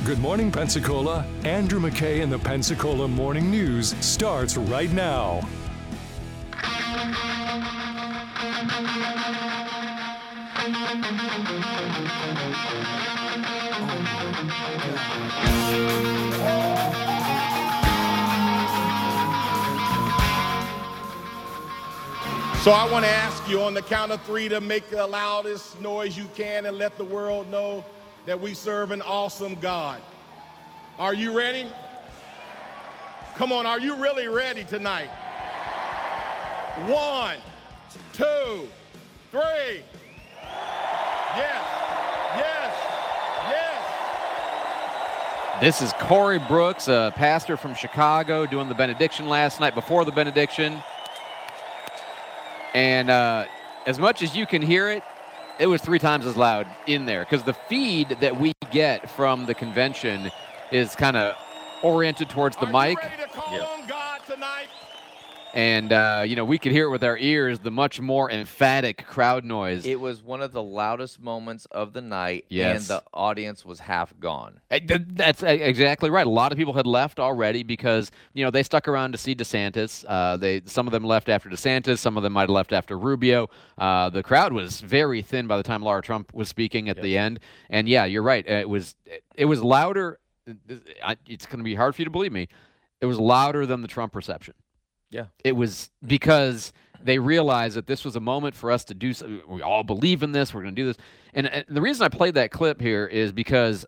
Good morning, Pensacola. Andrew McKay and the Pensacola Morning News starts right now. So I want to ask you on the count of three to make the loudest noise you can and let the world know that we serve an awesome God. Are you ready? Come on, are you really ready tonight? 1, 2, 3. Yes, yes, yes. This is Corey Brooks, a pastor from Chicago, doing the benediction last night before the benediction. And as much as you can hear it, it was 3 times as loud in there because the feed that we get from the convention is kind of oriented towards the mic. Ready to call on God tonight? And, we could hear it with our ears, the much more emphatic crowd noise. It was one of the loudest moments of the night, Yes. and the audience was half gone. That's exactly right. A lot of people had left already because, they stuck around to see DeSantis. Some of them left after DeSantis. Some of them might have left after Rubio. The crowd was very thin by the time Laura Trump was speaking at the end. And, yeah, you're right. It was louder. It's going to be hard for you to believe me. It was louder than the Trump reception. Yeah. It was because they realized that this was a moment for us to do something. We all believe in this. We're going to do this. And the reason I played that clip here is because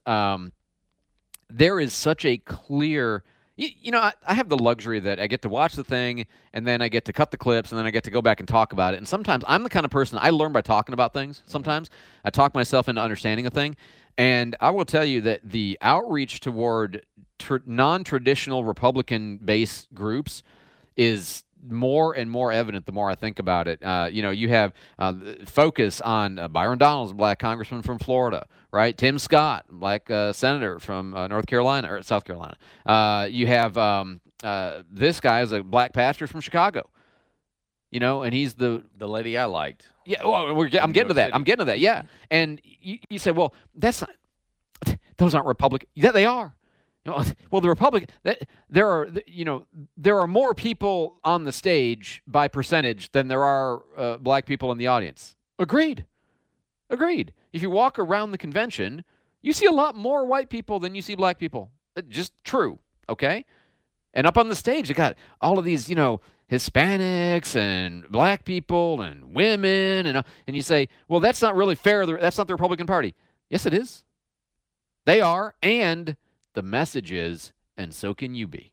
there is such a clear I have the luxury that I get to watch the thing, and then I get to cut the clips, and then I get to go back and talk about it. And sometimes I'm the kind of person, I learn by talking about things. Sometimes I talk myself into understanding a thing. And I will tell you that the outreach toward non-traditional Republican-based groups is more and more evident the more I think about it. You have focus on Byron Donalds, black congressman from Florida, right? Tim Scott, black senator from North Carolina or South Carolina. You have this guy is a black pastor from Chicago, and he's the lady I liked. Yeah, well, I'm getting to that. I'm getting to that. Yeah, and you say, well, those aren't Republican. Yeah, they are. Well, the Republican, there are more people on the stage by percentage than there are black people in the audience. Agreed. If you walk around the convention, you see a lot more white people than you see black people. Just true, okay? And up on the stage, you got all of these, Hispanics and black people and women, and you say, well, that's not really fair. That's not the Republican Party. Yes, it is. They are, and the message is, and so can you be.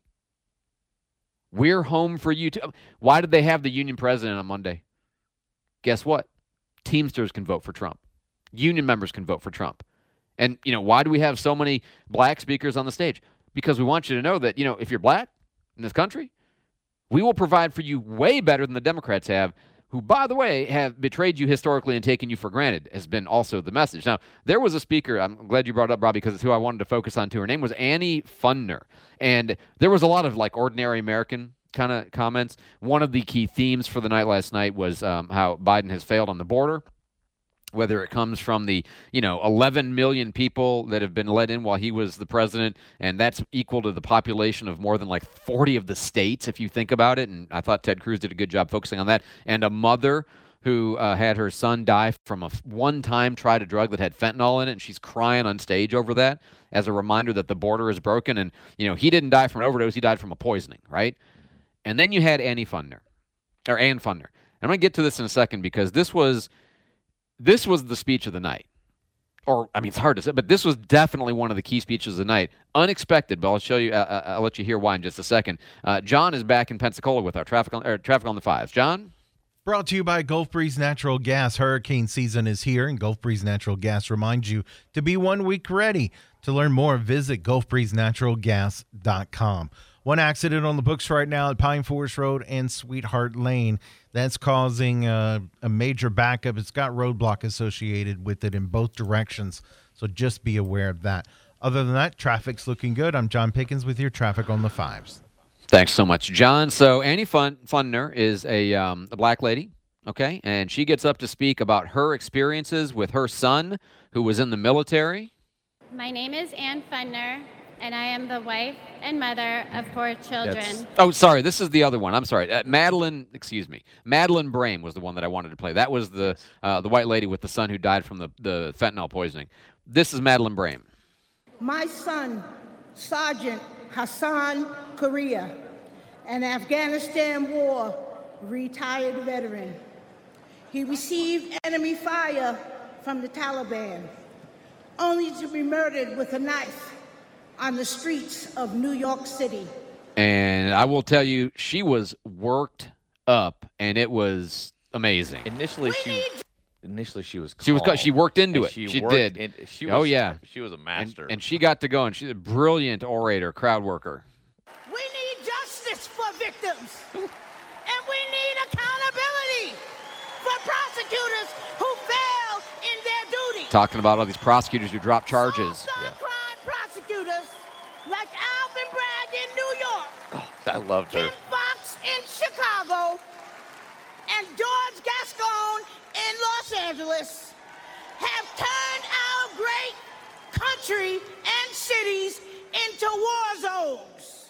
We're home for you too. Why did they have the union president on Monday? Guess what? Teamsters can vote for Trump. Union members can vote for Trump. And, why do we have so many black speakers on the stage? Because we want you to know that, if you're black in this country, we will provide for you way better than the Democrats have, who, by the way, have betrayed you historically and taken you for granted, has been also the message. Now, there was a speaker, I'm glad you brought it up, Robbie, because it's who I wanted to focus on, too. Her name was Annie Fundner, and there was a lot of, ordinary American kind of comments. One of the key themes for the night last night was how Biden has failed on the border, whether it comes from the, 11 million people that have been let in while he was the president, and that's equal to the population of more than 40 of the states, if you think about it. And I thought Ted Cruz did a good job focusing on that. And a mother who had her son die from a one-time tried a drug that had fentanyl in it, and she's crying on stage over that as a reminder that the border is broken. And, he didn't die from an overdose. He died from a poisoning, right? And then you had Ann Fundner. I'm going to get to this in a second because this was the speech of the night. It's hard to say, but this was definitely one of the key speeches of the night. Unexpected, but I'll show you. I'll let you hear why in just a second. John is back in Pensacola with our traffic on the fives. John? Brought to you by Gulf Breeze Natural Gas. Hurricane season is here, and Gulf Breeze Natural Gas reminds you to be 1 week ready. To learn more, visit GulfBreezeNaturalGas.com. One accident on the books right now at Pine Forest Road and Sweetheart Lane. That's causing a major backup. It's got roadblock associated with it in both directions, so just be aware of that. Other than that, traffic's looking good. I'm John Pickens with your traffic on the fives. Thanks so much, John. So Annie Fundner is a black lady, okay? And she gets up to speak about her experiences with her son who was in the military. My name is Ann Fundner, and I am the wife and mother of 4 children. Oh, sorry. This is the other one. I'm sorry. Madeline Brame was the one that I wanted to play. That was the white lady with the son who died from the fentanyl poisoning. This is Madeline Brame. My son, Sergeant Hassan Korea, an Afghanistan War retired veteran. He received enemy fire from the Taliban, only to be murdered with a knife on the streets of New York City. And I will tell you, she was worked up, and it was amazing. Initially, she was She worked into it. She did. She oh was, yeah. She was a master. And she got to go, and she's a brilliant orator, crowd worker. We need justice for victims, and we need accountability for prosecutors who fail in their duty. Talking about all these prosecutors who drop charges. Crime prosecutors like Alvin Bragg in New York, I loved her. Kim Fox in Chicago, and George Gascon in Los Angeles have turned our great country and cities into war zones.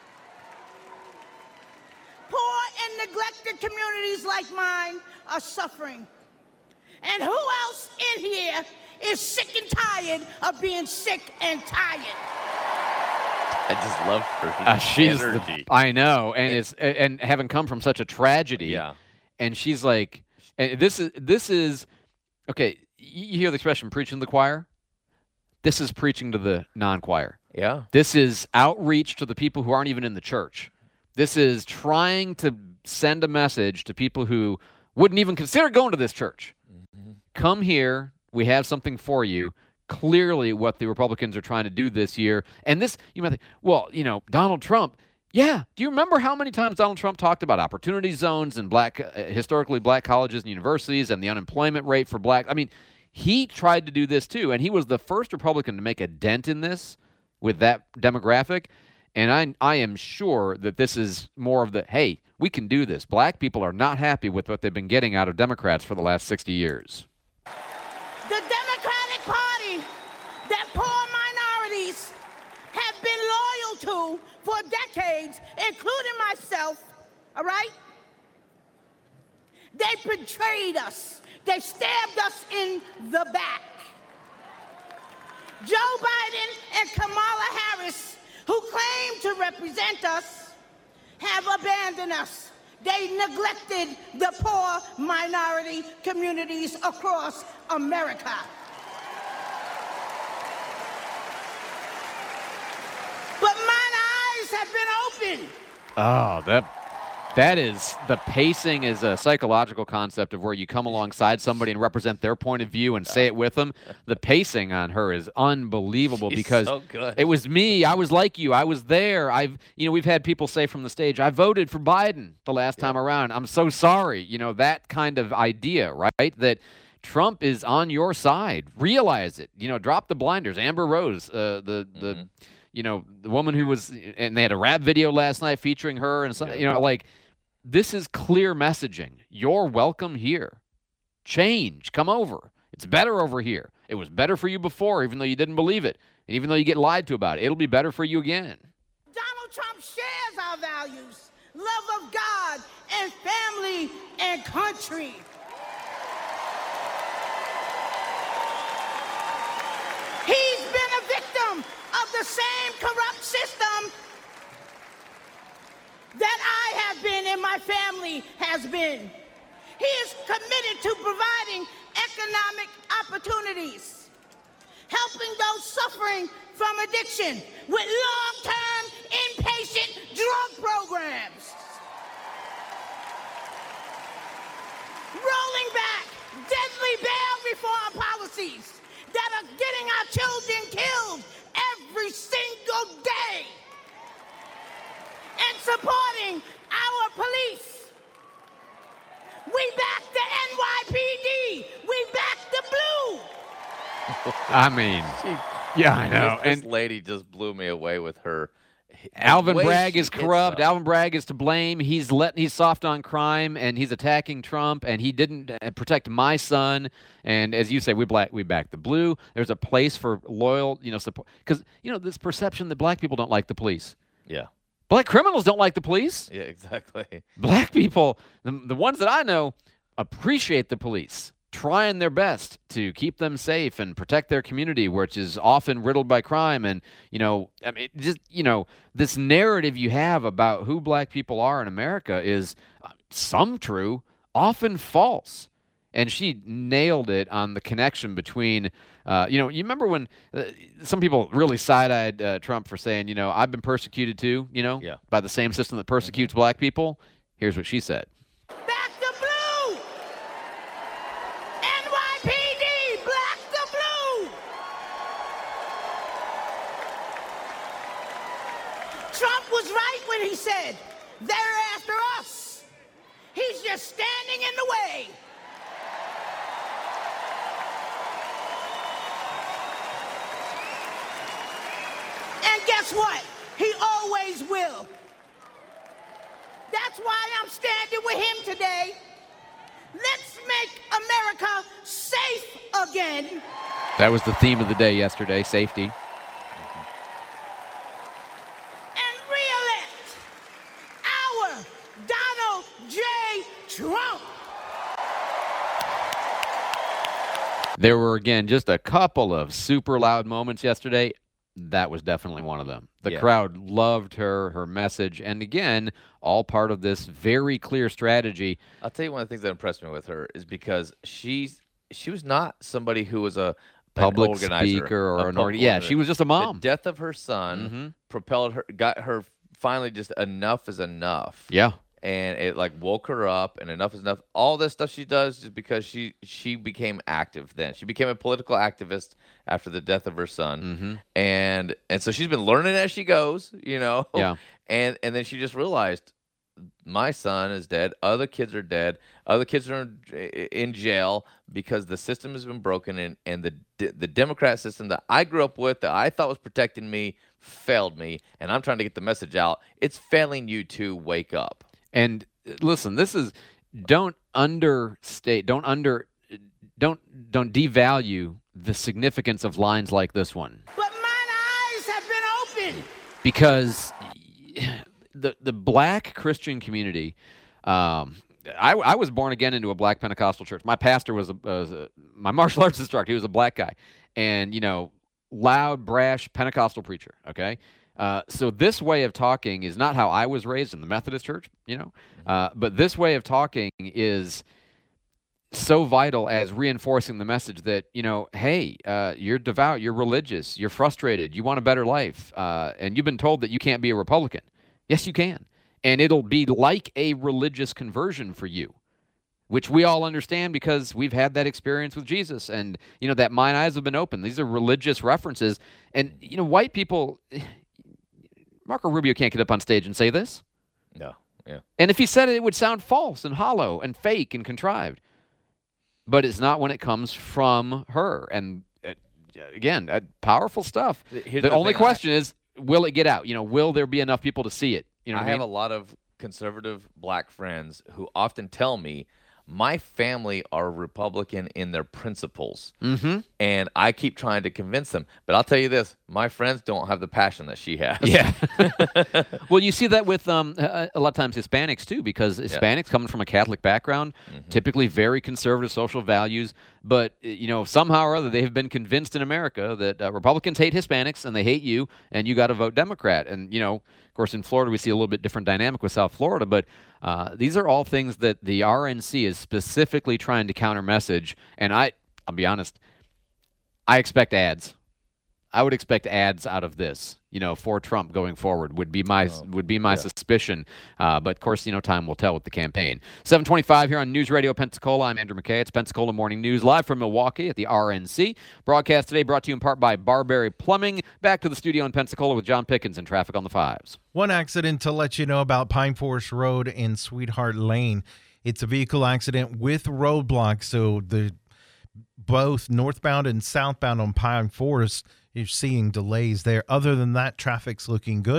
Poor and neglected communities like mine are suffering. And who else in here is sick and tired of being sick and tired? I just loved her. She's energy. I know, and having come from such a tragedy. Yeah. And she's like, and this is okay. You hear the expression "preaching to the choir." This is preaching to the non-choir. Yeah. This is outreach to the people who aren't even in the church. This is trying to send a message to people who wouldn't even consider going to this church. Mm-hmm. Come here. We have something for you. Clearly what the Republicans are trying to do this year. And this, you might think, well, Donald Trump. Yeah. Do you remember how many times Donald Trump talked about opportunity zones and historically black colleges and universities and the unemployment rate for black? I mean, he tried to do this too. And he was the first Republican to make a dent in this with that demographic. And I am sure that this is more of the, hey, we can do this. Black people are not happy with what they've been getting out of Democrats for the last 60 years. The Democratic Party that poor minorities have been loyal to for decades, including myself, all right? They betrayed us. They stabbed us in the back. Joe Biden and Kamala Harris, who claim to represent us, have abandoned us. They neglected the poor minority communities across America. But mine eyes have been opened. Oh, that is, the pacing is a psychological concept of where you come alongside somebody and represent their point of view and say it with them. The pacing on her is unbelievable. She's because so good. It was me. I was like you. I was there. We've had people say from the stage, I voted for Biden the last time around. I'm so sorry. That kind of idea, right? That Trump is on your side. Realize it. Drop the blinders. Amber Rose, the woman who was, and they had a rap video last night featuring her, and this is clear messaging. You're welcome here. Change. Come over. It's better over here. It was better for you before, even though you didn't believe it, and even though you get lied to about it. It'll be better for you again. Donald Trump shares our values, love of God and family and country. He's been a victim of the same corrupt system that I have been and my family has been. He is committed to providing economic opportunities, helping those suffering from addiction with long-term inpatient drug programs, rolling back deadly bail reform policies that are getting our children killed every single day, and supporting our police. We back the NYPD. We back the blue. I mean, yeah, I know. This lady just blew me away with her Alvin way Bragg she is hits corrupt. up. Alvin Bragg is to blame. He's soft on crime, and he's attacking Trump, and he didn't protect my son. And as you say, we back the blue. There's a place for loyal, support, because this perception that black people don't like the police. Yeah. Black criminals don't like the police. Yeah, exactly. Black people, the ones that I know, appreciate the police, trying their best to keep them safe and protect their community, which is often riddled by crime. And, this narrative you have about who black people are in America is some true, often false. And she nailed it on the connection between, you remember when some people really side-eyed Trump for saying, I've been persecuted too, by the same system that persecutes black people. Here's what she said. Back the blue! NYPD, black the blue! Trump was right when he said, they're after us. He's just standing in the way. And guess what? He always will. That's why I'm standing with him today. Let's make America safe again. That was the theme of the day yesterday, safety. And re-elect our Donald J. Trump. There were, again, just a couple of super loud moments yesterday. That was definitely one of them. The crowd loved her message, and again, all part of this very clear strategy. I'll tell you one of the things that impressed me with her is because she was not somebody who was a Public organizer, speaker or a an public organizer. Yeah, organizer. she was just a mom. The death of her son propelled her, got her finally just enough is enough. Yeah. And it woke her up, and enough is enough. All this stuff she does is because she became active then. She became a political activist after the death of her son. And so she's been learning as she goes, Yeah. And then she just realized, my son is dead. Other kids are dead. Other kids are in jail because the system has been broken, and the Democrat system that I grew up with, that I thought was protecting me, failed me. And I'm trying to get the message out. It's failing you to wake up. And listen, this is don't devalue the significance of lines like this one. But mine eyes have been opened. Because the black Christian community, I was born again into a black Pentecostal church. My pastor was my martial arts instructor. He was a black guy, and loud, brash Pentecostal preacher. Okay, so this way of talking is not how I was raised in the Methodist church. But this way of talking is so vital as reinforcing the message that, hey, you're devout, you're religious, you're frustrated, you want a better life, and you've been told that you can't be a Republican. Yes, you can. And it'll be like a religious conversion for you, which we all understand because we've had that experience with Jesus. And, that mine eyes have been open. These are religious references. And, white people, Marco Rubio can't get up on stage and say this. No, yeah. And if he said it, it would sound false and hollow and fake and contrived. But it's not when it comes from her. And again, powerful stuff. The only question is, will it get out? Will there be enough people to see it? I have a lot of conservative black friends who often tell me, my family are Republican in their principles. And I keep trying to convince them. But I'll tell you this, my friends don't have the passion that she has. Yeah. Well, you see that with a lot of times Hispanics too, because Hispanics coming from a Catholic background, typically very conservative social values. But, somehow or other, they have been convinced in America that Republicans hate Hispanics and they hate you, and you got to vote Democrat. And, of course, in Florida, we see a little bit different dynamic with South Florida. But these are all things that the RNC is specifically trying to counter message. And I'll be honest, I expect ads. I would expect ads out of this, for Trump going forward would be my suspicion. But of course, time will tell with the campaign. 7:25 here on News Radio Pensacola. I'm Andrew McKay. It's Pensacola Morning News live from Milwaukee at the RNC. Broadcast today brought to you in part by Barberry Plumbing. Back to the studio in Pensacola with John Pickens and traffic on the 5s. One accident to let you know about Pine Forest Road and Sweetheart Lane. It's a vehicle accident with roadblocks, so both northbound and southbound on Pine Forest, you're seeing delays there. Other than that, traffic's looking good.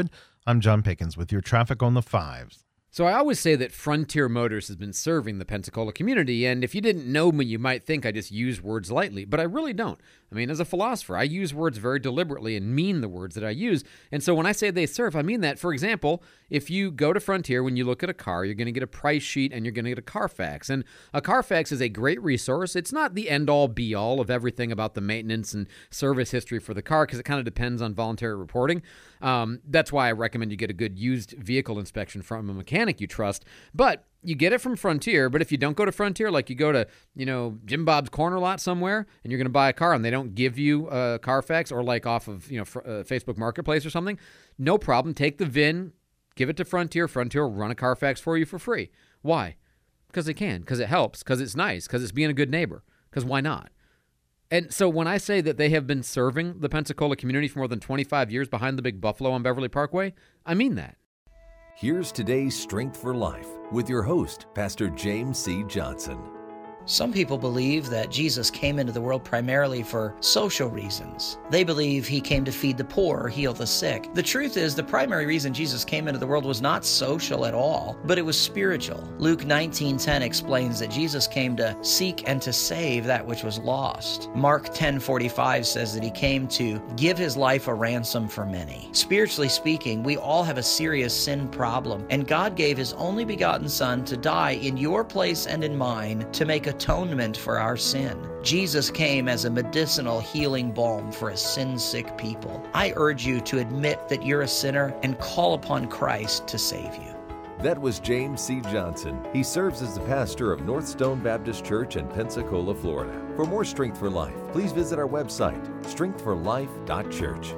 I'm John Pickens with your traffic on the 5s. So I always say that Frontier Motors has been serving the Pensacola community, and if you didn't know me, you might think I just use words lightly, but I really don't. I mean, as a philosopher, I use words very deliberately and mean the words that I use. And so when I say they serve, I mean that. For example, if you go to Frontier, when you look at a car, you're going to get a price sheet and you're going to get a Carfax. And a Carfax is a great resource. It's not the end-all, be-all of everything about the maintenance and service history for the car, because it kind of depends on voluntary reporting. That's why I recommend you get a good used vehicle inspection from a mechanic you trust. But you get it from Frontier, but if you don't go to Frontier, like you go to, Jim Bob's corner lot somewhere and you're going to buy a car and they don't give you a Carfax, or like off of, Facebook Marketplace or something, no problem. Take the VIN, give it to Frontier. Frontier will run a Carfax for you for free. Why? Because they can, because it helps, because it's nice, because it's being a good neighbor, because why not? And so when I say that they have been serving the Pensacola community for more than 25 years behind the Big Buffalo on Beverly Parkway, I mean that. Here's today's Strength for Life with your host, Pastor James C. Johnson. Some people believe that Jesus came into the world primarily for social reasons. They believe he came to feed the poor or heal the sick. The truth is, the primary reason Jesus came into the world was not social at all, but it was spiritual. Luke 19:10 explains that Jesus came to seek and to save that which was lost. Mark 10:45 says that he came to give his life a ransom for many. Spiritually speaking, we all have a serious sin problem, and God gave his only begotten Son to die in your place and in mine to make atonement for our sin. Jesus came as a medicinal healing balm for a sin-sick people. I urge you to admit that you're a sinner and call upon Christ to save you. That was James C. Johnson. He serves as the pastor of North Stone Baptist Church in Pensacola, Florida. For more Strength for Life, please visit our website, strengthforlife.church.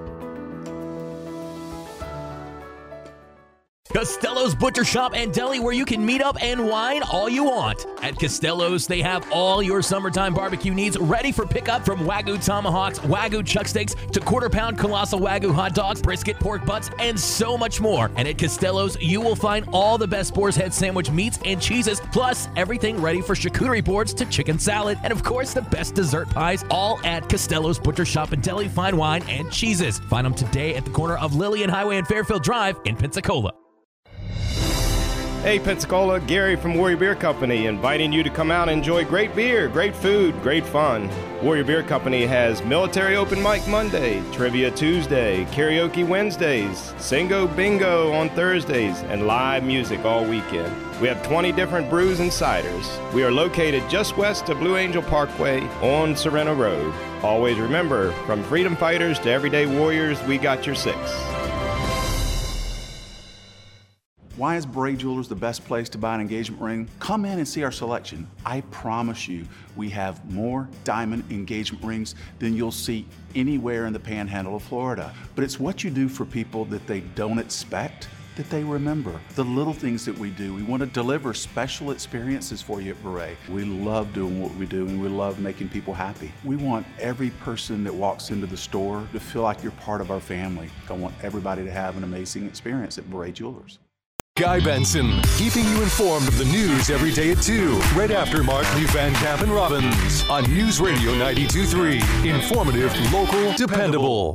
Costello's Butcher Shop and Deli, where you can meet up and wine all you want. At Costello's, they have all your summertime barbecue needs ready for pickup, from Wagyu tomahawks, Wagyu chuck steaks, to quarter-pound colossal Wagyu hot dogs, brisket, pork butts, and so much more. And at Costello's, you will find all the best boar's head sandwich meats and cheeses, plus everything ready for charcuterie boards to chicken salad, and of course, the best dessert pies, all at Costello's Butcher Shop and Deli, fine wine and cheeses. Find them today at the corner of Lillian Highway and Fairfield Drive in Pensacola. Hey Pensacola, Gary from Warrior Beer Company, inviting you to come out and enjoy great beer, great food, great fun. Warrior Beer Company has Military Open Mic Monday, Trivia Tuesday, Karaoke Wednesdays, Singo Bingo on Thursdays, and live music all weekend. We have 20 different brews and ciders. We are located just west of Blue Angel Parkway on Serena Road. Always remember, from freedom fighters to everyday warriors, we got your six. Why is Beret Jewelers the best place to buy an engagement ring? Come in and see our selection. I promise you, we have more diamond engagement rings than you'll see anywhere in the panhandle of Florida. But it's what you do for people that they don't expect that they remember. The little things that we do. We want to deliver special experiences for you at Beret. We love doing what we do, and we love making people happy. We want every person that walks into the store to feel like you're part of our family. I want everybody to have an amazing experience at Beret Jewelers. Guy Benson, keeping you informed of the news every day at 2, right after Mark Lee Van Camp and Robbins on News Radio 92.3. Informative, local, dependable.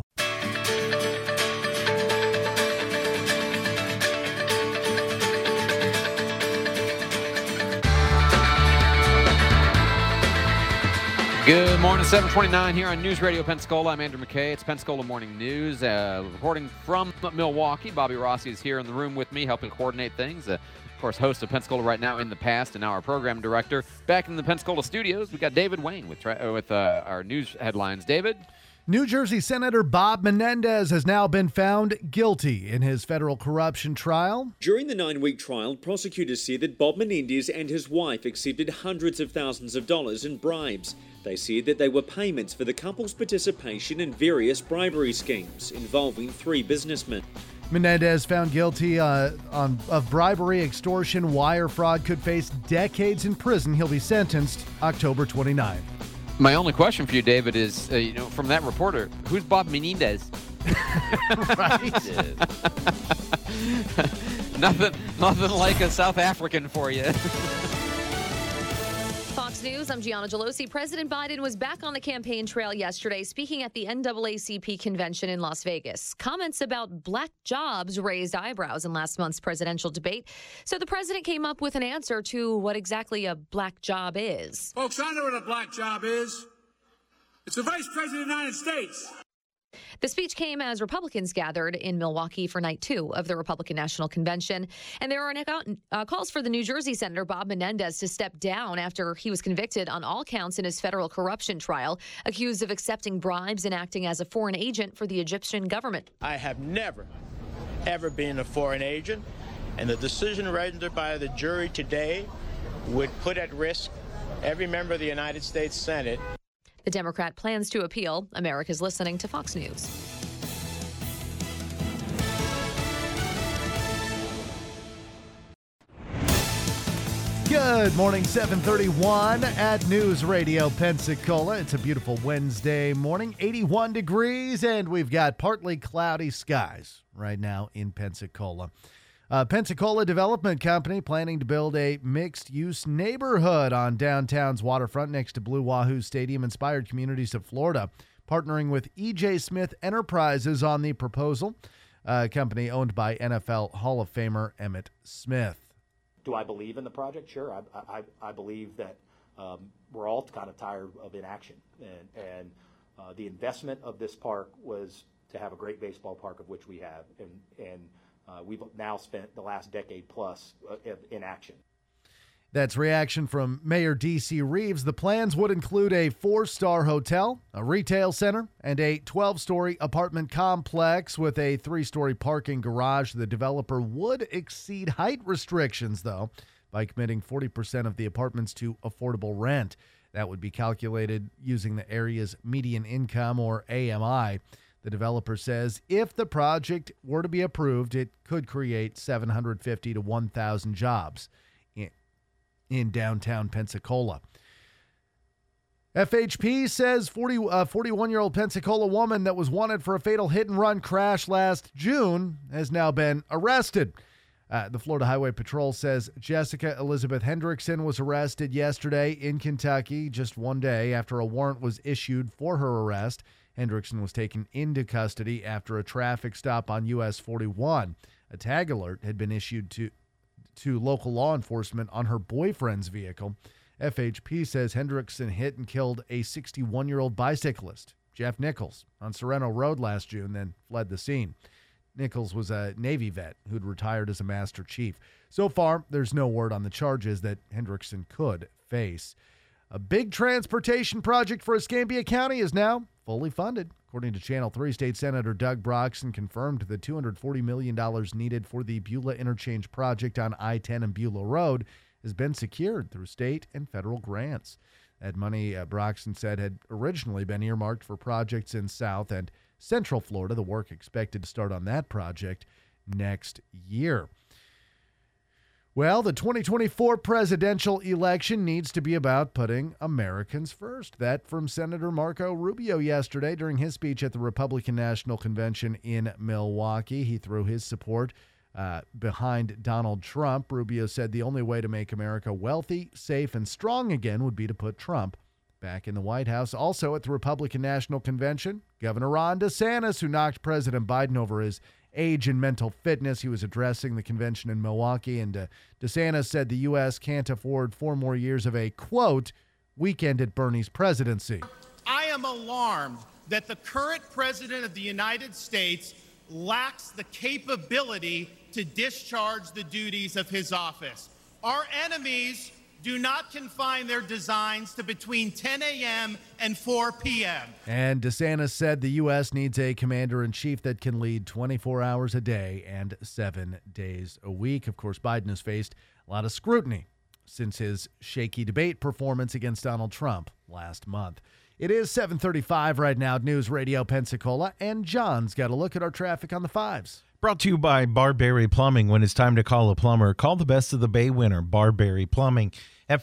Good morning, 7:29 here on News Radio Pensacola. I'm Andrew McKay. It's Pensacola Morning News. Reporting from Milwaukee, Bobby Rossi is here in the room with me, helping coordinate things. Of course, host of Pensacola Right Now in the past, and now our program director. Back in the Pensacola studios, we got David Wayne with our news headlines. David? New Jersey Senator Bob Menendez has now been found guilty in his federal corruption trial. During the 9-week trial, prosecutors said that Bob Menendez and his wife accepted hundreds of thousands of dollars in bribes. They said that they were payments for the couple's participation in various bribery schemes involving 3 businessmen. Menendez, found guilty of bribery, extortion, wire fraud, could face decades in prison. He'll be sentenced October 29th. My only question for you, David, is, from that reporter, who's Bob Menendez? Right. Nothing like a South African for you. Fox News, I'm Gianna Gelosi. President Biden was back on the campaign trail yesterday, speaking at the NAACP convention in Las Vegas. Comments about black jobs raised eyebrows in last month's presidential debate. So the president came up with an answer to what exactly a black job is. Folks, I know what a black job is. It's the Vice President of the United States. The speech came as Republicans gathered in Milwaukee for night 2 of the Republican National Convention. And there are calls for the New Jersey Senator Bob Menendez to step down after he was convicted on all counts in his federal corruption trial, accused of accepting bribes and acting as a foreign agent for the Egyptian government. I have never, ever been a foreign agent, and the decision rendered by the jury today would put at risk every member of the United States Senate. The Democrat plans to appeal. America's listening to Fox News. Good morning, 7:31 at News Radio Pensacola. It's a beautiful Wednesday morning, 81 degrees, and we've got partly cloudy skies right now in Pensacola. Pensacola Development Company planning to build a mixed-use neighborhood on downtown's waterfront next to Blue Wahoo Stadium-inspired communities of Florida, partnering with E.J. Smith Enterprises on the proposal, a company owned by NFL Hall of Famer Emmitt Smith. Do I believe in the project? Sure. I believe that we're all kind of tired of inaction, and the investment of this park was to have a great baseball park, of which we have, and we've now spent the last decade plus in action. That's reaction from Mayor D.C. Reeves. The plans would include a 4-star hotel, a retail center, and a 12-story apartment complex with a 3-story parking garage. The developer would exceed height restrictions, though, by committing 40% of the apartments to affordable rent. That would be calculated using the area's median income, or AMI. The developer says if the project were to be approved, it could create 750 to 1,000 jobs in downtown Pensacola. FHP says 41-year-old Pensacola woman that was wanted for a fatal hit-and-run crash last June has now been arrested. The Florida Highway Patrol says Jessica Elizabeth Hendrickson was arrested yesterday in Kentucky, just one day after a warrant was issued for her arrest. Hendrickson was taken into custody after a traffic stop on US 41. A tag alert had been issued to local law enforcement on her boyfriend's vehicle. FHP says Hendrickson hit and killed a 61-year-old bicyclist, Jeff Nichols, on Sorrento Road last June, then fled the scene. Nichols was a Navy vet who'd retired as a Master Chief. So far, there's no word on the charges that Hendrickson could face. A big transportation project for Escambia County is now fully funded. According to Channel 3, State Senator Doug Broxson confirmed the $240 million needed for the Beulah Interchange project on I-10 and Beulah Road has been secured through state and federal grants. That money, Broxson said, had originally been earmarked for projects in South and Central Florida. The work expected to start on that project next year. Well, the 2024 presidential election needs to be about putting Americans first. That from Senator Marco Rubio yesterday during his speech at the Republican National Convention in Milwaukee. He threw his support behind Donald Trump. Rubio said the only way to make America wealthy, safe, and strong again would be to put Trump back in the White House. Also at the Republican National Convention, Governor Ron DeSantis, who knocked President Biden over his age and mental fitness. He was addressing the convention in Milwaukee, and DeSantis said the U.S. can't afford 4 more years of a, quote, weekend at Bernie's presidency. I am alarmed that the current president of the United States lacks the capability to discharge the duties of his office. Our enemies do not confine their designs to between 10 a.m. and 4 p.m. And DeSantis said the U.S. needs a commander-in-chief that can lead 24 hours a day and 7 days a week. Of course, Biden has faced a lot of scrutiny since his shaky debate performance against Donald Trump last month. It is 7:35 right now at News Radio Pensacola, and John's got a look at our traffic on the 5s. Brought to you by Barberry Plumbing. When it's time to call a plumber, call the Best of the Bay winner, Barberry Plumbing, at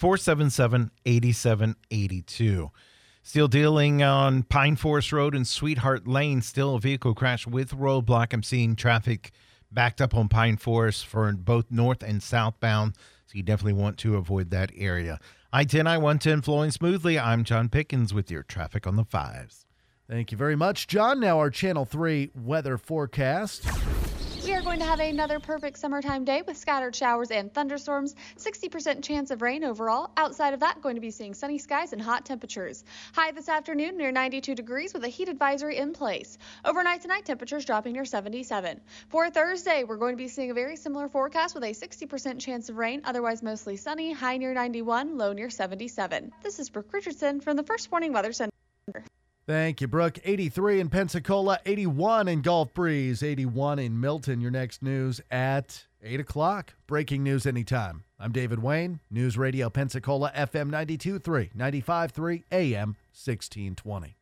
477-8782. Still dealing on Pine Forest Road and Sweetheart Lane. Still a vehicle crash with roadblock. I'm seeing traffic backed up on Pine Forest for both north and southbound, so you definitely want to avoid that area. I-10, I-110 flowing smoothly. I'm John Pickens with your traffic on the 5s. Thank you very much, John. Now our Channel 3 weather forecast. We are going to have another perfect summertime day with scattered showers and thunderstorms, 60% chance of rain overall. Outside of that, going to be seeing sunny skies and hot temperatures. High this afternoon near 92 degrees with a heat advisory in place. Overnight tonight, temperatures dropping near 77. For Thursday, we're going to be seeing a very similar forecast with a 60% chance of rain, otherwise mostly sunny, high near 91, low near 77. This is Brooke Richardson from the First Warning Weather Center. Thank you, Brooke. 83 in Pensacola, 81 in Gulf Breeze, 81 in Milton. Your next news at 8 o'clock. Breaking news anytime. I'm David Wayne, News Radio Pensacola, FM 92.3, 95.3, AM 1620.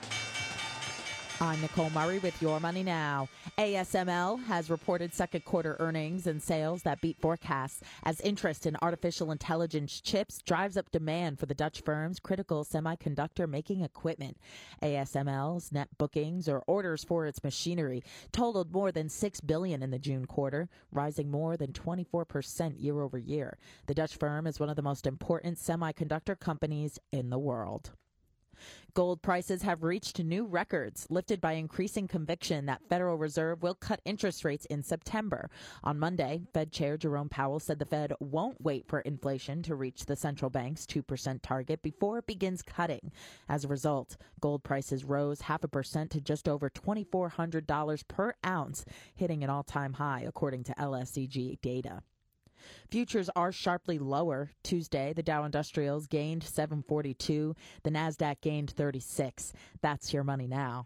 I'm Nicole Murray with Your Money Now. ASML has reported second quarter earnings and sales that beat forecasts as interest in artificial intelligence chips drives up demand for the Dutch firm's critical semiconductor making equipment. ASML's net bookings or orders for its machinery totaled more than $6 billion in the June quarter, rising more than 24% year over year. The Dutch firm is one of the most important semiconductor companies in the world. Gold prices have reached new records, lifted by increasing conviction that Federal Reserve will cut interest rates in September. On Monday, Fed Chair Jerome Powell said the Fed won't wait for inflation to reach the central bank's 2% target before it begins cutting. As a result, gold prices rose 0.5% to just over $2,400 per ounce, hitting an all-time high, according to LSEG data. Futures are sharply lower. Tuesday, the Dow Industrials gained 742. The Nasdaq gained 36. That's Your Money Now.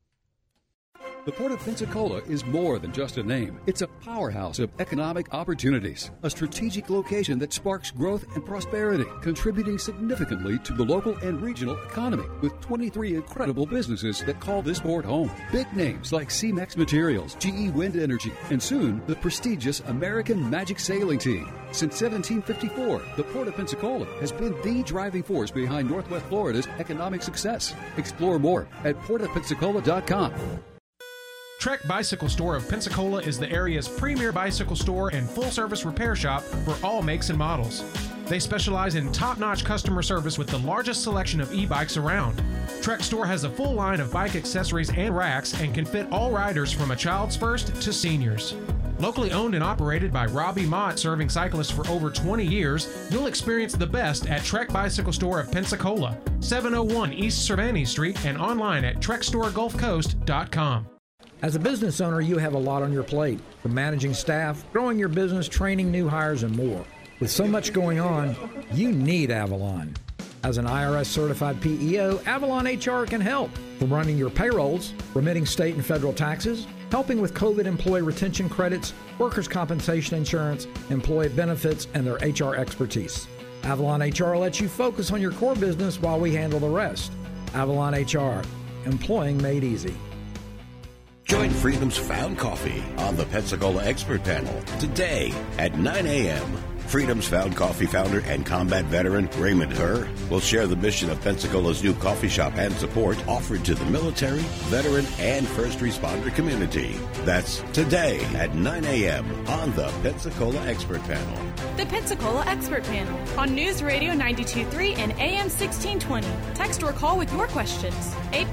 The Port of Pensacola is more than just a name. It's a powerhouse of economic opportunities, a strategic location that sparks growth and prosperity, contributing significantly to the local and regional economy, with 23 incredible businesses that call this port home. Big names like CMEX Materials, GE Wind Energy, and soon the prestigious American Magic Sailing Team. Since 1754, the Port of Pensacola has been the driving force behind Northwest Florida's economic success. Explore more at portofpensacola.com. Trek Bicycle Store of Pensacola is the area's premier bicycle store and full-service repair shop for all makes and models. They specialize in top-notch customer service with the largest selection of e-bikes around. Trek Store has a full line of bike accessories and racks and can fit all riders from a child's first to seniors. Locally owned and operated by Robbie Mott, serving cyclists for over 20 years, you'll experience the best at Trek Bicycle Store of Pensacola, 701 East Cervantes Street, and online at trekstoregulfcoast.com. As a business owner, you have a lot on your plate, from managing staff, growing your business, training new hires, and more. With so much going on, you need Avalon. As an IRS-certified PEO, Avalon HR can help, from running your payrolls, remitting state and federal taxes, helping with COVID employee retention credits, workers' compensation insurance, employee benefits, and their HR expertise. Avalon HR lets you focus on your core business while we handle the rest. Avalon HR, employing made easy. Join Freedom's Found Coffee on the Pensacola Expert Panel today at 9 a.m. Freedom's Found Coffee founder and combat veteran Raymond Herr will share the mission of Pensacola's new coffee shop and support offered to the military, veteran, and first responder community. That's today at 9 a.m. on the Pensacola Expert Panel. The Pensacola Expert Panel on News Radio 92.3 and AM 1620. Text or call with your questions.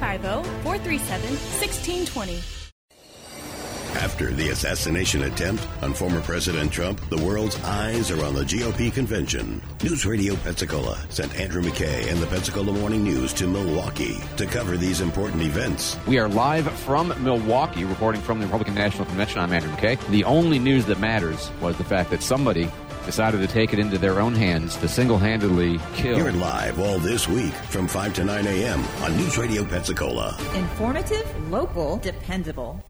850-437-1620. After the assassination attempt on former President Trump, the world's eyes are on the GOP convention. News Radio Pensacola sent Andrew McKay and the Pensacola Morning News to Milwaukee to cover these important events. We are live from Milwaukee, reporting from the Republican National Convention. I'm Andrew McKay. The only news that matters was the fact that somebody decided to take it into their own hands to single-handedly kill. Hear it live all this week from 5 to 9 a.m. on News Radio Pensacola. Informative, local, dependable.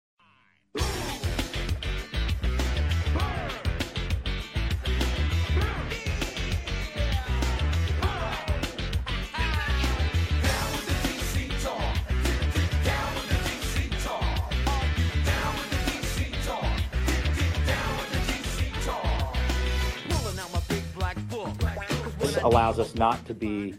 This allows us not to be,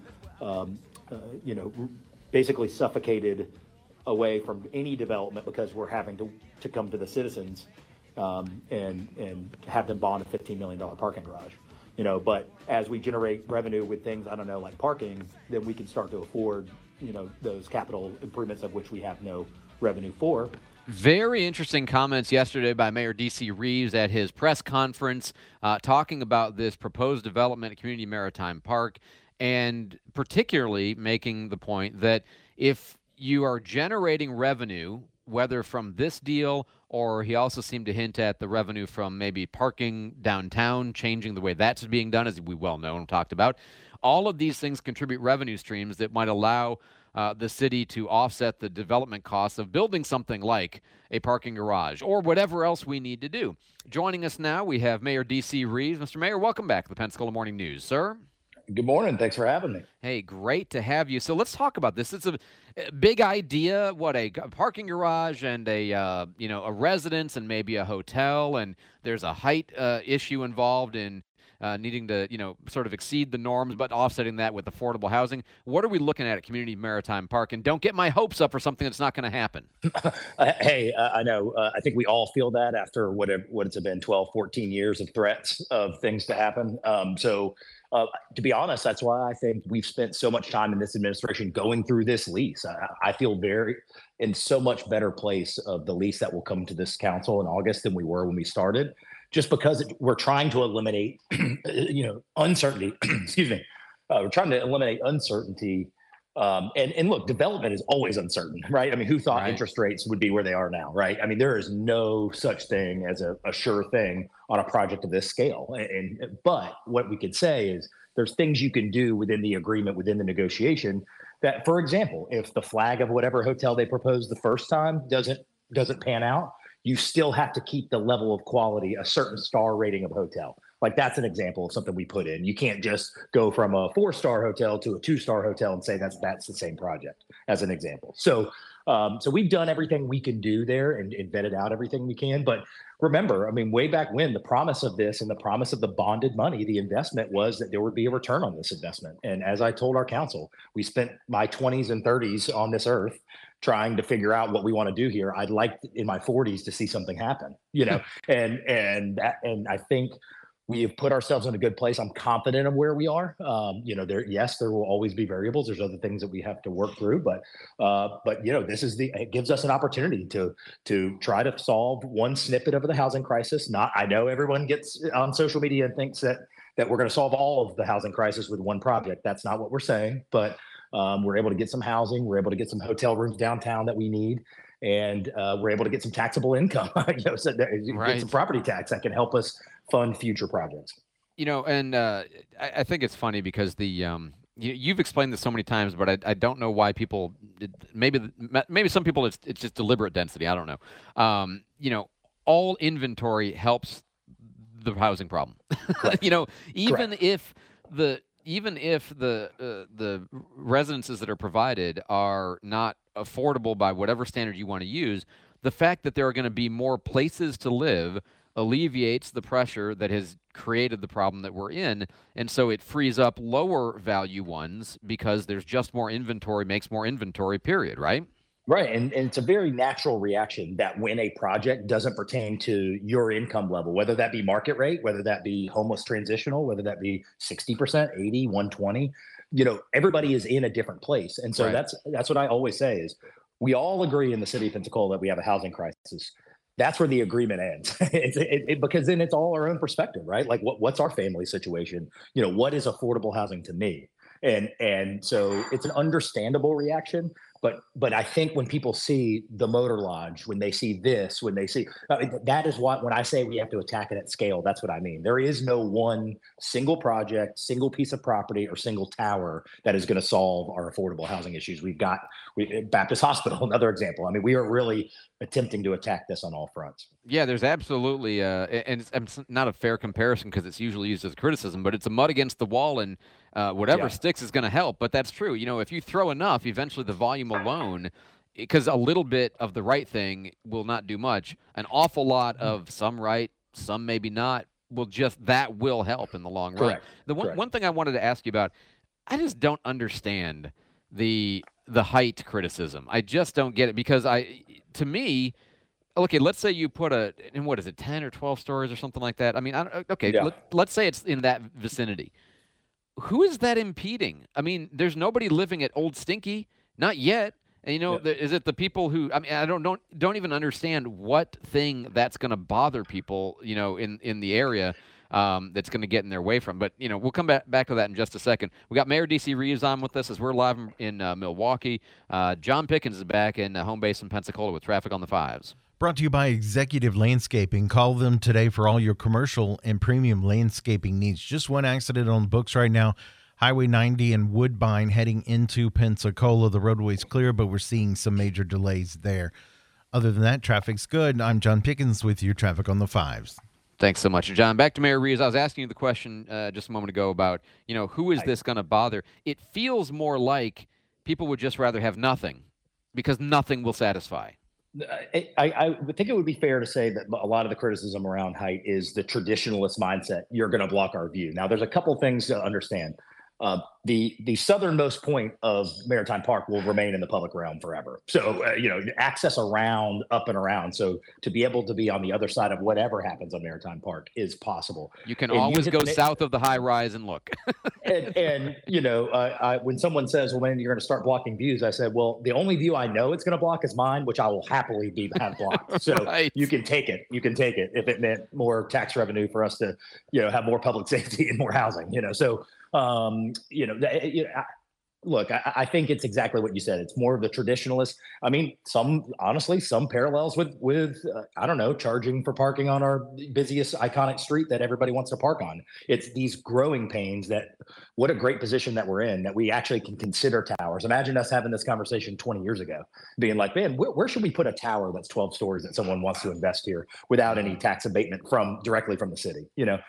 basically suffocated away from any development because we're having to come to the citizens and have them bond a $15 million parking garage. But as we generate revenue with things, I don't know, like parking, then we can start to afford, those capital improvements of which we have no revenue for. Very interesting comments yesterday by Mayor D.C. Reeves at his press conference, talking about this proposed development at Community Maritime Park, and particularly making the point that if you are generating revenue, whether from this deal or he also seemed to hint at the revenue from maybe parking downtown, changing the way that's being done, as we well know and talked about, all of these things contribute revenue streams that might allow the city to offset the development costs of building something like a parking garage or whatever else we need to do. Joining us now, we have Mayor D.C. Reeves. Mr. Mayor, welcome back to the Pensacola Morning News, sir. Good morning. Thanks for having me. Hey, great to have you. So let's talk about this. It's a big idea, a parking garage and a residence and maybe a hotel, and there's a height issue involved in needing to, sort of exceed the norms, but offsetting that with affordable housing. What are we looking at Community Maritime Park? And don't get my hopes up for something that's not going to happen. Hey, I know. I think we all feel that after what it's been 12, 14 years of threats of things to happen. To be honest, that's why I think we've spent so much time in this administration going through this lease. I feel very in so much better place of the lease that will come to this council in August than we were when we started, just because we're trying to eliminate, uncertainty. Excuse me. We're trying to eliminate uncertainty. And look, development is always uncertain, right? I mean, who thought interest rates would be where they are now, right? I mean, there is no such thing as a sure thing on a project of this scale. But what we could say is there's things you can do within the agreement, within the negotiation that, for example, if the flag of whatever hotel they proposed the first time doesn't pan out, you still have to keep the level of quality, a certain star rating of hotel. Like that's an example of something we put in. You can't just go from a 4-star hotel to a 2-star hotel and say that's the same project, as an example. So we've done everything we can do there and vetted out everything we can. But remember, I mean, way back when, the promise of this and the promise of the bonded money, the investment was that there would be a return on this investment. And as I told our council, we spent my 20s and 30s on this earth trying to figure out what we want to do here. I'd like in my 40s to see something happen, and I think we have put ourselves in a good place. I'm confident of where we are. There will always be variables. There's other things that we have to work through, but it gives us an opportunity to try to solve one snippet of the housing crisis. I know everyone gets on social media and thinks that we're going to solve all of the housing crisis with one project. That's not what we're saying, but we're able to get some housing. We're able to get some hotel rooms downtown that we need. And we're able to get some taxable income, get some property tax that can help us fund future projects. I think it's funny because you've explained this so many times, but I don't know why people. Maybe some people it's just deliberate density. I don't know. All inventory helps the housing problem. Even if the residences that are provided are not affordable by whatever standard you want to use, the fact that there are going to be more places to live alleviates the pressure that has created the problem that we're in. And so it frees up lower value ones because there's just more inventory, makes more inventory, period, right? Right. And it's a very natural reaction that when a project doesn't pertain to your income level, whether that be market rate, whether that be homeless transitional, whether that be 60%, 80, 120, everybody is in a different place. And so that's what I always say is we all agree in the city of Pensacola that we have a housing crisis. That's where the agreement ends. Because then it's all our own perspective, right? Like what's our family situation? What is affordable housing to me? And so it's an understandable reaction. But I think when people see the Motor Lodge, when they see this, when they see that is what, when I say we have to attack it at scale, that's what I mean. There is no one single project, single piece of property, or single tower that is going to solve our affordable housing issues. We've got Baptist Hospital, another example. I mean, we are really attempting to attack this on all fronts. Yeah, there's absolutely, and it's not a fair comparison because it's usually used as criticism, but it's a mud against the wall, and whatever sticks is going to help. But that's true. If you throw enough, eventually the volume alone, because a little bit of the right thing will not do much. An awful lot of some right, some maybe not, that will help in the long run. The one thing I wanted to ask you about, I just don't understand the height criticism. I just don't get it because to me, okay, let's say you put in what is it, 10 or 12 stores or something like that. I mean, okay, Yeah. let's say it's in that vicinity. Who is that impeding? I mean, there's nobody living at Old Stinky, not yet. And, is it the people who? I mean, I don't even understand what thing that's going to bother people, in the area. That's going to get in their way from. But, we'll come back to that in just a second. We got Mayor D.C. Reeves on with us as we're live in Milwaukee. John Pickens is back in home base in Pensacola with traffic on the 5s. Brought to you by Executive Landscaping. Call them today for all your commercial and premium landscaping needs. Just one accident on the books right now. Highway 90 and Woodbine heading into Pensacola. The roadway's clear, but we're seeing some major delays there. Other than that, traffic's good. I'm John Pickens with your traffic on the 5s. Thanks so much, John. Back to Mayor Reeves. I was asking you the question just a moment ago about, who is this going to bother? It feels more like people would just rather have nothing because nothing will satisfy. I would think it would be fair to say that a lot of the criticism around height is the traditionalist mindset. You're going to block our view. Now, there's a couple things to understand. The southernmost point of Maritime Park will remain in the public realm forever. So, access around, up and around. So to be able to be on the other side of whatever happens on Maritime Park is possible. You can always go south of the high rise and look. and when someone says, well, when you're going to start blocking views, I said, well, the only view I know it's going to block is mine, which I will happily have blocked. So Right. You can take it. You can take it if it meant more tax revenue for us to, have more public safety and more housing, So, look, I think it's exactly what you said. It's more of the traditionalist. I mean, some parallels with I don't know, charging for parking on our busiest iconic street that everybody wants to park on. It's these growing pains what a great position that we're in, that we actually can consider towers. Imagine us having this conversation 20 years ago, being like, man, where should we put a tower that's 12 stories that someone wants to invest here without any tax abatement directly from the city,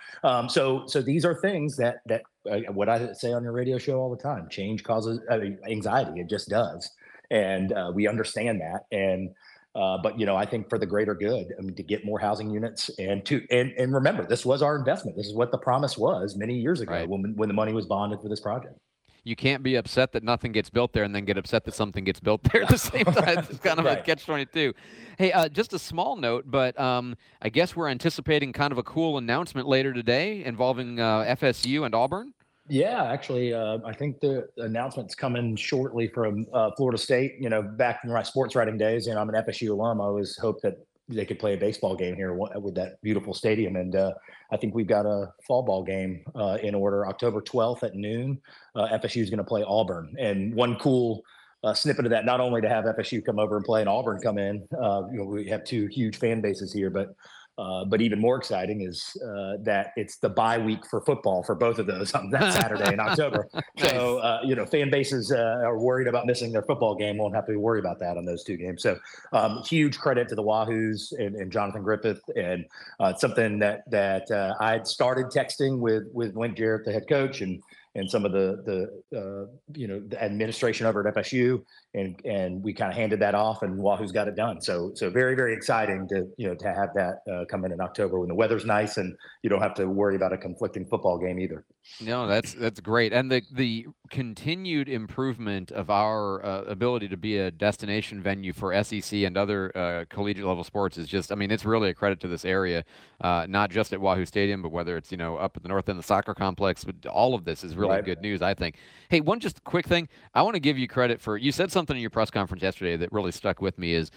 So these are things that what I say on your radio show all the time, change causes anxiety. It just does. And we understand that. And, but I think for the greater good, to get more housing units and remember, this was our investment. This is what the promise was many years ago, right, when the money was bonded for this project. You can't be upset that nothing gets built there and then get upset that something gets built there at the same time. It's kind of a catch-22. Hey, just a small note, but I guess we're anticipating kind of a cool announcement later today involving FSU and Auburn. Yeah, actually, I think the announcement's coming shortly from Florida State. Back in my sports writing days, I'm an FSU alum. I always hoped that they could play a baseball game here with that beautiful stadium. And I think we've got a fall ball game in order, October 12th at noon. FSU is going to play Auburn. And one cool snippet of that, not only to have FSU come over and play and Auburn come in, we have two huge fan bases here, but even more exciting is that it's the bye week for football for both of those on that Saturday in October. Nice. So, fan bases are worried about missing their football game, won't have to worry about that on those two games. So huge credit to the Wahoos and Jonathan Griffith. And something that I'd started texting with Link Jarrett, the head coach, and some of the administration over at FSU, and we kind of handed that off, and Wahoo's got it done. So very, very exciting to have that come in October when the weather's nice and you don't have to worry about a conflicting football game either. No, that's great, and the continued improvement of our ability to be a destination venue for SEC and other collegiate level sports is just, it's really a credit to this area, not just at Wahoo Stadium, but whether it's up at the north end of the soccer complex. But all of this is really good news, I think. Hey, one just quick thing. I want to give you credit for, you said something in your press conference yesterday that really stuck with me is,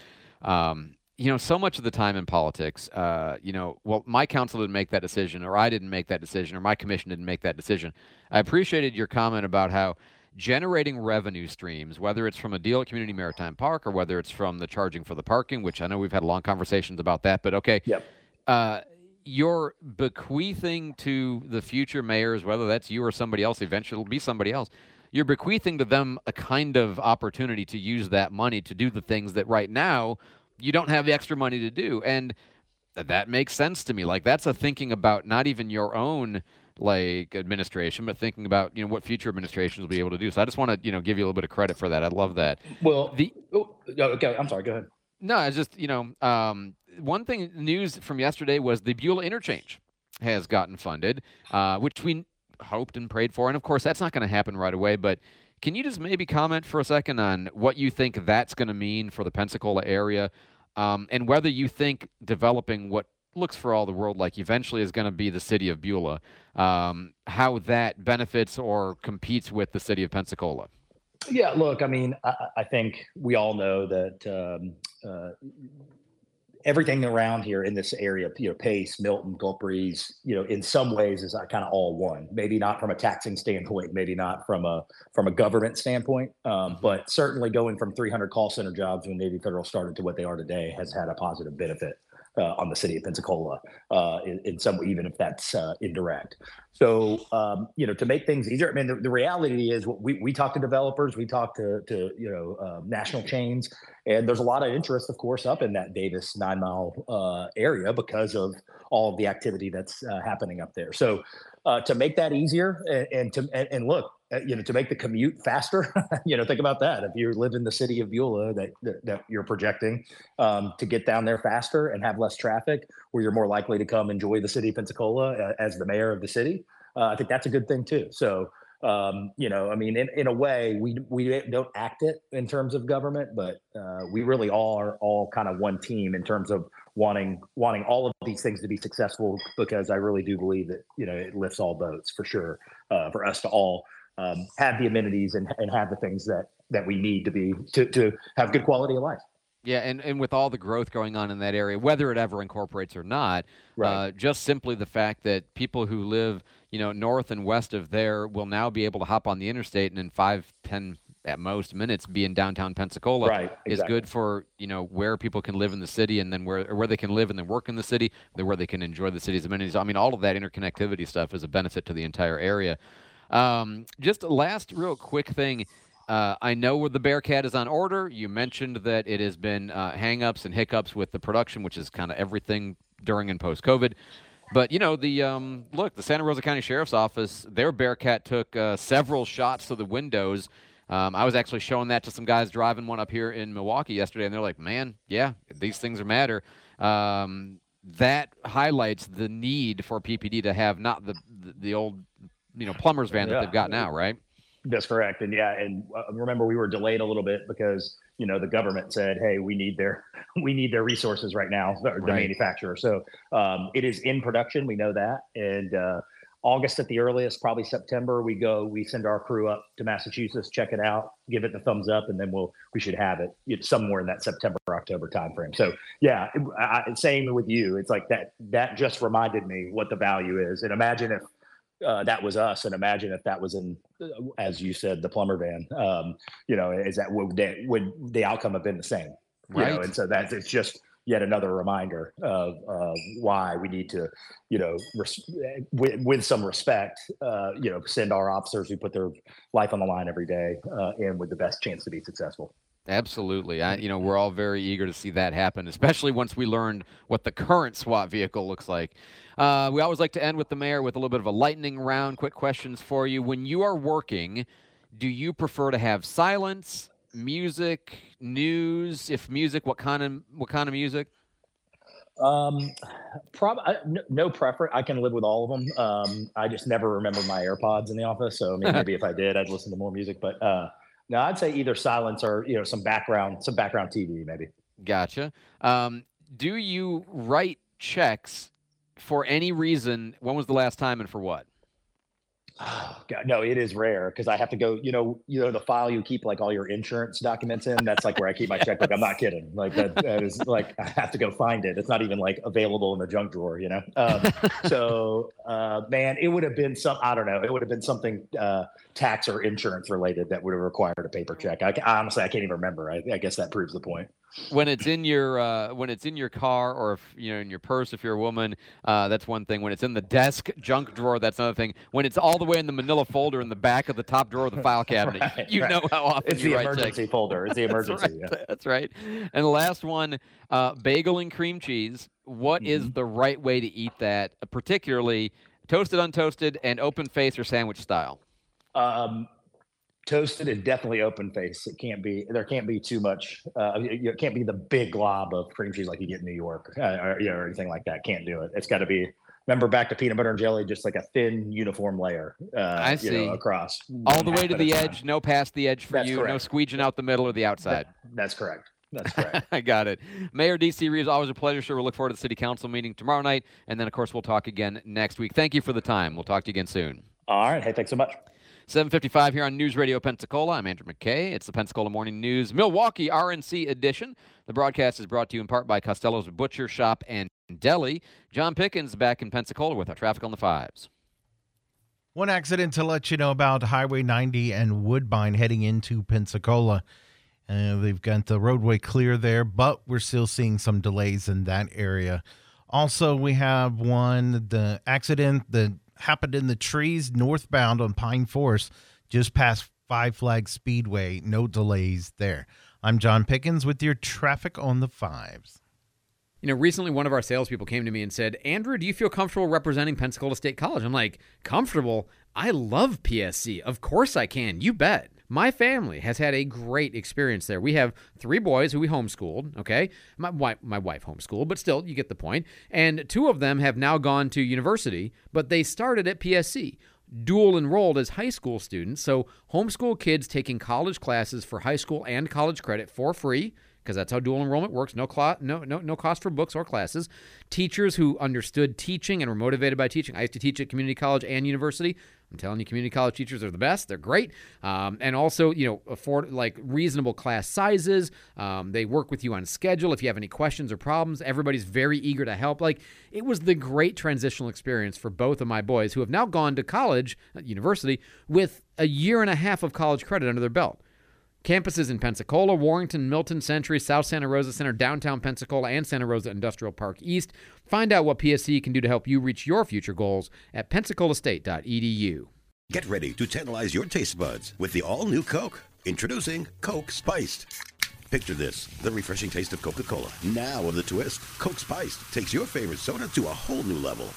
so much of the time in politics, my council didn't make that decision, or I didn't make that decision, or my commission didn't make that decision. I appreciated your comment about how generating revenue streams, whether it's from a deal at Community Maritime Park or whether it's from the charging for the parking, which I know we've had long conversations about that, but okay. Yep. You're bequeathing to the future mayors, whether that's you or somebody else, eventually it'll be somebody else. You're bequeathing to them a kind of opportunity to use that money to do the things that right now you don't have the extra money to do. And that makes sense to me. Like, that's a thinking about not even your own administration, but thinking about, what future administrations will be able to do. So I just want to, give you a little bit of credit for that. I love that. Well, okay. I'm sorry. Go ahead. No, it's just, one thing, news from yesterday was the Beulah Interchange has gotten funded, which we hoped and prayed for. And, of course, that's not going to happen right away. But can you just maybe comment for a second on what you think that's going to mean for the Pensacola area? and whether you think developing what looks for all the world like eventually is going to be the city of Beulah, how that benefits or competes with the city of Pensacola. Yeah, look, I mean, I think we all know that everything around here in this area, Pace, Milton, Gulf Breeze, in some ways is kind of all one. Maybe not from a taxing standpoint, maybe not from a government standpoint, but certainly going from 300 call center jobs when Navy Federal started to what they are today has had a positive benefit on the city of Pensacola, in some, even if that's indirect. So, to make things easier, I mean, the reality is we talk to developers, we talk to national chains, and there's a lot of interest, of course, up in that Davis 9 Mile area because of all of the activity that's happening up there. So to make that easier and look, to make the commute faster, think about that. If you live in the city of Beulah that you're projecting to get down there faster and have less traffic, where you're more likely to come enjoy the city of Pensacola as the mayor of the city, I think that's a good thing too. So, I mean, in a way, we don't act it in terms of government, but we really are all kind of one team in terms of wanting all of these things to be successful, because I really do believe that, it lifts all boats for sure, for us to all have the amenities and have the things that we need to have good quality of life. Yeah, and with all the growth going on in that area, whether it ever incorporates or not, right. Just simply the fact that people who live, north and west of there will now be able to hop on the interstate and in 5-10 at most minutes be in downtown Pensacola, right, exactly. is good for, where people can live in the city, and then where they can live and then work in the city, where they can enjoy the city's amenities. I mean, all of that interconnectivity stuff is a benefit to the entire area. Just a last real quick thing. I know where the Bearcat is on order. You mentioned that it has been hang-ups and hiccups with the production, which is kind of everything during and post-COVID. But, the Santa Rosa County Sheriff's Office, their Bearcat took several shots to the windows. I was actually showing that to some guys driving one up here in Milwaukee yesterday, and they're like, man, yeah, these things matter. That highlights the need for PPD to have not the old plumber's van that they've got now, right? That's correct. And remember, we were delayed a little bit because, the government said, hey, we need their resources right now, the manufacturer. So it is in production. We know that. And August at the earliest, probably September, we send our crew up to Massachusetts, check it out, give it the thumbs up, and then we should have it somewhere in that September, October timeframe. So yeah, same with you. It's like that just reminded me what the value is. And imagine if that was us, and imagine if that was in, as you said, the plumber van. Would the outcome have been the same? Right. And so it's just yet another reminder of why we need to, with some respect, send our officers who put their life on the line every day in with the best chance to be successful. Absolutely. We're all very eager to see that happen, especially once we learned what the current SWAT vehicle looks like. We always like to end with the mayor with a little bit of a lightning round. Quick questions for you. When you are working, do you prefer to have silence, music, news? If music, what kind of music? No preference. I can live with all of them. I just never remember my AirPods in the office, so maybe if I did, I'd listen to more music. But no, I'd say either silence or some background TV maybe. Gotcha. Do you write checks for any reason? When was the last time and for what? Oh, God, no, it is rare because I have to go, the file you keep like all your insurance documents in, that's like where I keep my checkbook. I'm not kidding. Like that is like, I have to go find it. It's not even like available in the junk drawer, So, man, it would have been I don't know. It would have been something tax or insurance related that would have required a paper check. Honestly, I can't even remember. I guess that proves the point. When it's in your car or if, in your purse, if you're a woman, that's one thing. When it's in the desk junk drawer, that's another thing. When it's all the way in the manila folder in the back of the top drawer of the file cabinet, right. know how often it's the emergency folder. It's the emergency. That's right. And the last one, bagel and cream cheese. What is the right way to eat that, particularly toasted, untoasted, and open face or sandwich style? Toasted and definitely open face. There can't be too much. It can't be the big glob of cream cheese like you get in New York or anything like that. Can't do it. It's got to be. Remember back to peanut butter and jelly, just like a thin uniform layer. I see. Across all the way to the edge. No past the edge for That's you. Correct. No squeeging out the middle or the outside. That's correct. That's correct. I got it. Mayor D.C. Reeves, always a pleasure. Sure, we'll look forward to the city council meeting tomorrow night. And then, of course, we'll talk again next week. Thank you for the time. We'll talk to you again soon. All right. Hey, thanks so much. 7:55 here on News Radio Pensacola. I'm Andrew McKay. It's the Pensacola Morning News Milwaukee RNC edition. The broadcast is brought to you in part by Costello's Butcher Shop and Deli. John Pickens back in Pensacola with our traffic on the 5s. One accident to let you know about Highway 90 and Woodbine heading into Pensacola. They've got the roadway clear there, but we're still seeing some delays in that area. Also, we have the accident that happened in the trees northbound on Pine Forest, just past Five Flags Speedway. No delays there. I'm John Pickens with your traffic on the 5s. You know, recently one of our salespeople came to me and said, Andrew, do you feel comfortable representing Pensacola State College? I'm like, comfortable? I love PSC. Of course I can. You bet. My family has had a great experience there. We have 3 boys who we homeschooled, okay? My wife homeschooled, but still, you get the point. And 2 of them have now gone to university, but they started at PSC. Dual enrolled as high school students, so homeschool kids taking college classes for high school and college credit for free, because that's how dual enrollment works. No cost for books or classes. Teachers who understood teaching and were motivated by teaching. I used to teach at community college and university. I'm telling you, community college teachers are the best. They're great. And also, afford reasonable class sizes. They work with you on schedule. If you have any questions or problems, everybody's very eager to help. It was the great transitional experience for both of my boys who have now gone to college, university, with a year and a half of college credit under their belt. Campuses in Pensacola, Warrington, Milton, Century, South Santa Rosa Center, downtown Pensacola, and Santa Rosa Industrial Park East. Find out what PSC can do to help you reach your future goals at pensacolaState.edu. Get ready to tantalize your taste buds with the all-new Coke. Introducing Coke Spiced. Picture this, the refreshing taste of Coca-Cola. Now with a twist, Coke Spiced takes your favorite soda to a whole new level.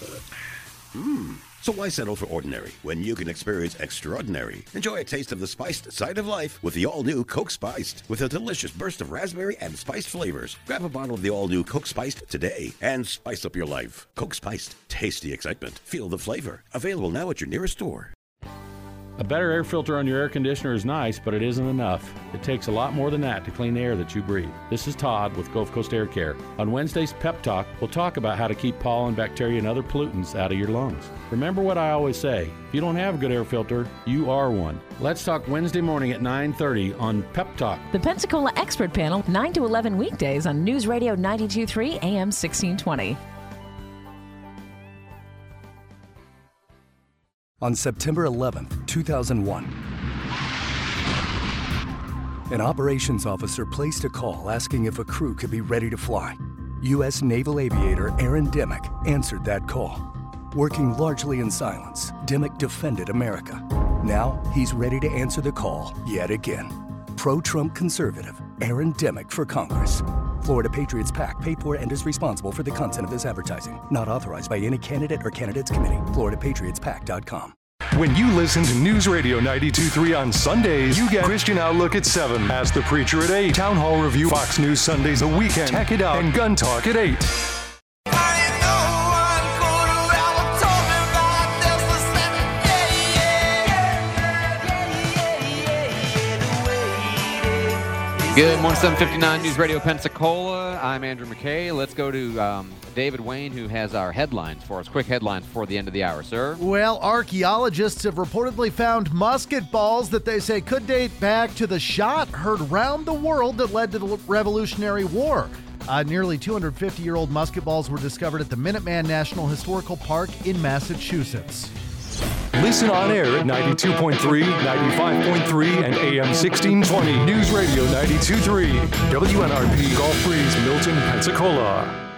So why settle for ordinary when you can experience extraordinary? Enjoy a taste of the spiced side of life with the all-new Coke Spiced with a delicious burst of raspberry and spiced flavors. Grab a bottle of the all-new Coke Spiced today and spice up your life. Coke Spiced. Taste the excitement. Feel the flavor. Available now at your nearest store. A better air filter on your air conditioner is nice, but it isn't enough. It takes a lot more than that to clean the air that you breathe. This is Todd with Gulf Coast Air Care. On Wednesday's Pep Talk, we'll talk about how to keep pollen, bacteria, and other pollutants out of your lungs. Remember what I always say, if you don't have a good air filter, you are one. Let's talk Wednesday morning at 9:30 on Pep Talk. The Pensacola Expert Panel, 9 to 11 weekdays on News Radio 92.3 AM 1620. On September 11, 2001, an operations officer placed a call asking if a crew could be ready to fly. U.S. Naval Aviator Aaron Dimick answered that call. Working largely in silence, Dimick defended America. Now he's ready to answer the call yet again. Pro-Trump conservative Aaron Dimick for Congress. Florida Patriots PAC paid for and is responsible for the content of this advertising. Not authorized by any candidate or candidates committee. FloridaPatriotsPAC.com. When you listen to News Radio 92.3 on Sundays, you get Christian Outlook at 7, Ask the Preacher at 8, Town Hall Review, Fox News Sundays The Weekend, Check It Out, and Gun Talk at 8. Good morning, 7:59 News Radio Pensacola. I'm Andrew McKay. Let's go to David Wayne, who has our headlines for us. Quick headlines before the end of the hour, sir. Well, archaeologists have reportedly found musket balls that they say could date back to the shot heard round the world that led to the Revolutionary War. Nearly 250-year-old musket balls were discovered at the Minuteman National Historical Park in Massachusetts. Listen on air at 92.3, 95.3, and AM 1620. News Radio 92.3. WNRP Gulf Breeze, Milton, Pensacola.